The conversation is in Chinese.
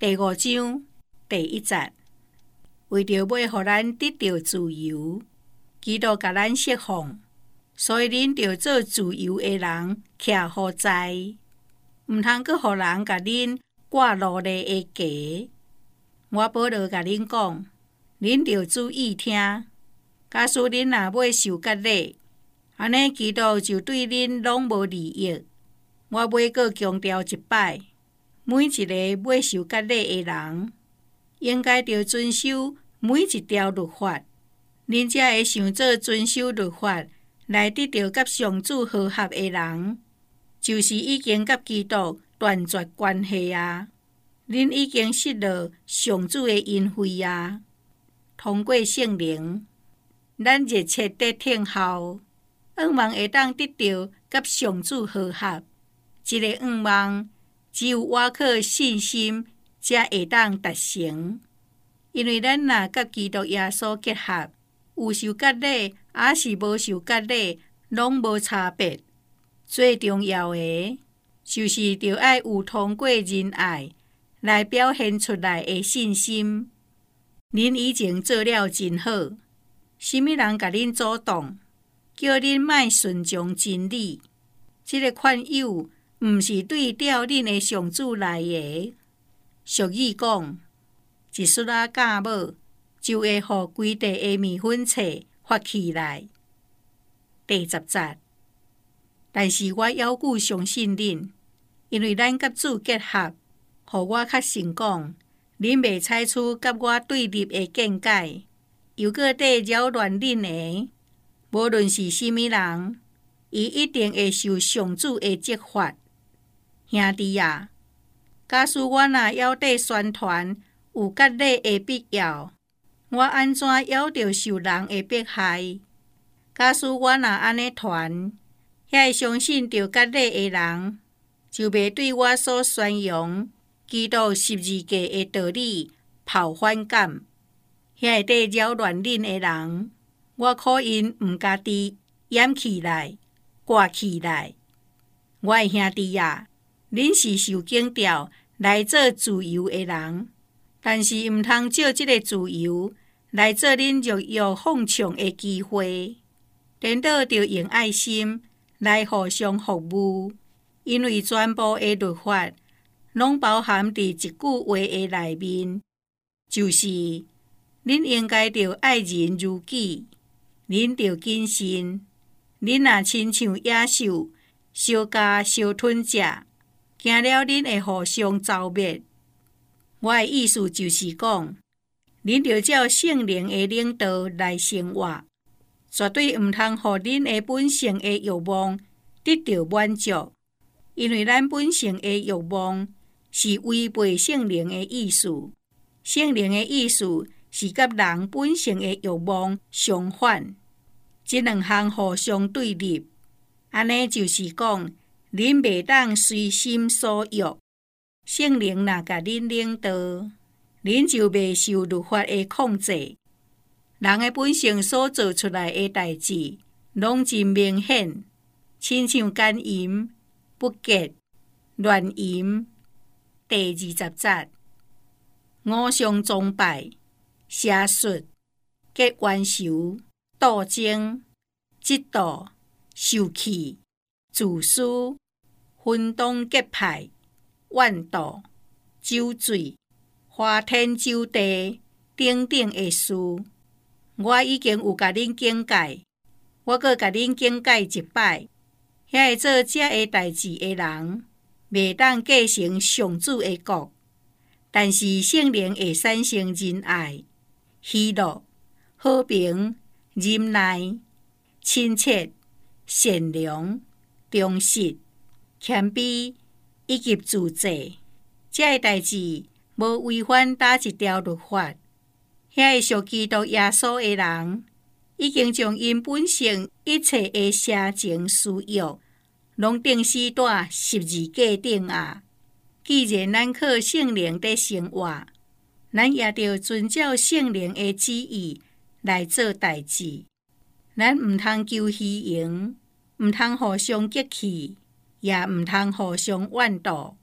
第5章第1節，為着要互咱得到自由，基督甲咱釋放，所以恁着做自由的人，徛好在，毋通閣互人甲恁掛奴隸的枷。我保羅甲恁講，恁着注意聽。假使恁若要受割禮，安尼基督就對恁攏無利益。我要閣強調一擺，每一個要受割禮的人，應該着遵守每一條律法。恁才會想做遵守律法來得到甲上主和合的人，就是已經甲基督斷絕關係啊！恁已經失了上主的恩惠啊！通過聖靈，咱熱切地聽候，盼望會當得到甲上主和合。這個盼望只有倚靠信心才會當達成，因為咱若甲基督耶穌結合，有受割禮還是無受割禮，攏無差別。最重要的，就是着愛有通過仁愛來表現出來的信心。恁已經做了真好，什麼人甲恁阻擋，叫恁莫順從真理？這個勸誘毋是對調恁的上主來的。俗語講，一屑仔假冒，就會互規地的麵粉冊發起來。第10節，但是我猶舊相信恁，因為咱甲主結合，互我確信講，恁袂採取甲我對立的見解，又閣得擾亂恁的。無論是什麼人，伊一定會受上主的責罰。兄弟啊，假使我若猶得宣傳有割禮的必要，我安怎猶着受人的迫害？假使我若安尼傳，遐會相信着割禮的人，就袂對我所宣揚基督十字架的道理抱反感。遐會得擾亂恁的人，我可因毋家己掩起來、掛起來。我的兄弟啊，恁是受警召來做自由的人，但是毋通借這個自由來做恁弱肉放縱的機會。顛倒着用愛心來互相服務，因為全部的律法攏包含佇一句話的內面，就是恁應該着愛人如己，恁着謹慎，恁若親像野獸，相加相吞食，驚了恁會互相消滅。我的意思就是講，恁着照聖靈的領導來生活，絕對毋通互恁的本性的慾望得到滿足，因為咱本性的慾望是違背聖靈的意思。聖靈的意思是甲人本性的慾望相反，這兩項互相對立。安尼就是講，恁袂當隨心所欲。聖靈若甲恁領導，恁就袂受律法的控制。人的本性所做出來的代志，攏真明顯，親像奸淫、不潔、亂淫。第20節，偶像崇拜、邪術、結冤仇、鬥爭、嫉妒、受氣、自私、分黨結派、怨妒、酒醉、花天酒地等等的事，我已經有甲恁警戒，我閣甲恁警戒一擺。遐會做這個代志的人，袂當繼承上主的國，但是聖靈會產生仁愛、喜樂、和平、忍耐、親切、善良、忠實、謙卑以及自制。這個代志無違反哪一條律法。遐會屬基督耶穌的人，已經將因本性一切的邪情私欲，攏釘死在十字架頂啊！既然咱靠聖靈在生活，咱也着遵照聖靈的旨意來做代志。咱毋通求虛榮，毋通互相激氣，也毋通互相怨妒。